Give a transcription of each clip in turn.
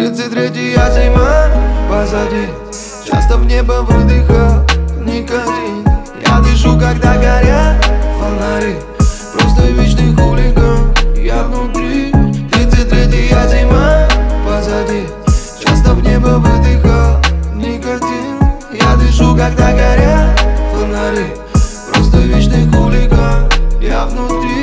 33-я зима позади, часто в небо выдыхал никотин. Я дышу, когда горят фонари, просто вечный хулиган, я внутри. 33-я зима позади, часто в небо выдыхал никотин. Я дышу, когда горят фонари, просто вечный хулиган, я внутри.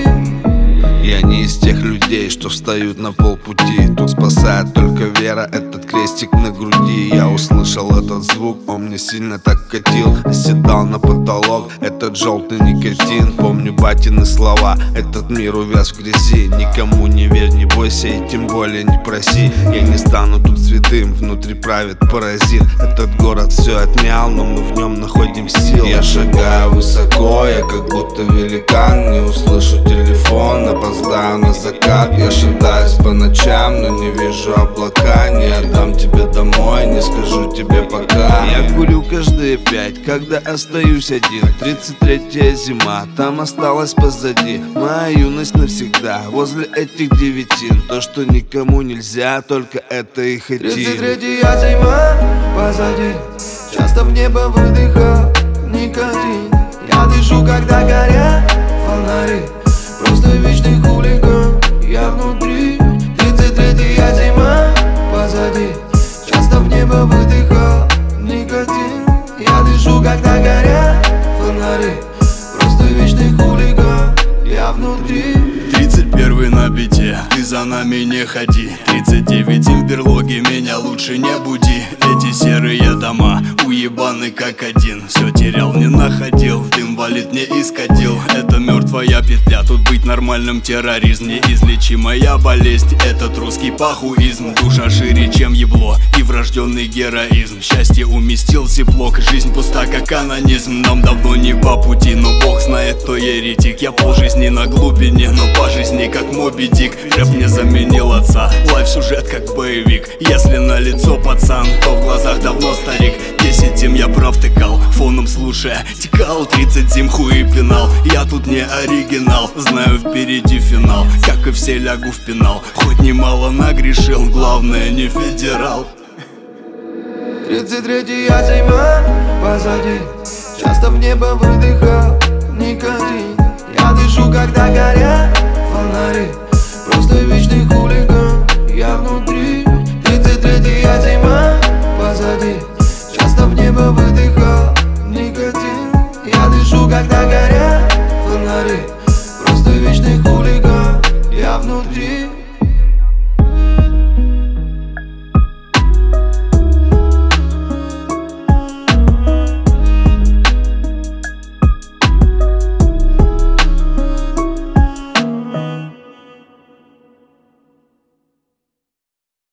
Я не из тех людей, что встают на полпути. Тут спасает только вера, этот крестик на груди. Я услышал этот звук, он мне сильно так катил. Оседал на потолок этот желтый никотин. Помню батины слова, этот мир увяз в грязи. Никому не верь, не бойся и тем более не проси. Я не стану тут святым, внутри правит паразит. Этот город все отнял, но мы в нем находим силы. Я шагаю высоко, я как будто великан. Не услышу телефон, опоздаю на закат. Я шатаюсь по ночам, но не вижу облака. Не отдам тебе домой, не скажу тебе пока. Я курю каждые 5, когда остаюсь один. 33-я зима, там осталась позади. Моя юность навсегда, возле этих девятин. То, что никому нельзя, только это и хотим. 33-я зима позади, часто в небо выдыхал никотин. Я дышу, когда горят фонари, просто вечный хулиган, я внутри. 33-я зима позади, часто в небо выдыхал никотин. Я дышу, когда горят фонари, просто вечный хулиган, я внутри. 31 на бите, ты за нами не ходи. 39 в берлоге, меня лучше не буди. Эти серые дома уебаны как один. Все терял, не находил, дым валит, не искатил. Это мертвая петля, тут быть нормальным терроризм. Неизлечимая болезнь, этот русский пахуизм. Душа шире, чем ебло, и врожденный героизм. Счастье уместился блок, жизнь пуста как анонизм. Нам давно не по пути, но Бог знает, кто еретик. Я полжизни на глубине, но по жизни как Моби Дик. Рэп не заменил отца, лайф-сюжет как боевик. Если на лицо пацан, то в глазах давно старик. 10 зим я провтыкал, фоном слушая текал. 30 зим хуй пинал, я тут не оригинал. Знаю, впереди финал, как и все лягу в пенал. Хоть немало нагрешил, главное не федерал. 33-я зима позади, часто в небо выдыхал никотин. Я дышу, когда горят фонари, просто вечный хулиган, я внутри. 33-я зима позади, часто в небо выдыхал никотин. Я дышу, когда горят фонари, просто вечный хулиган, я внутри.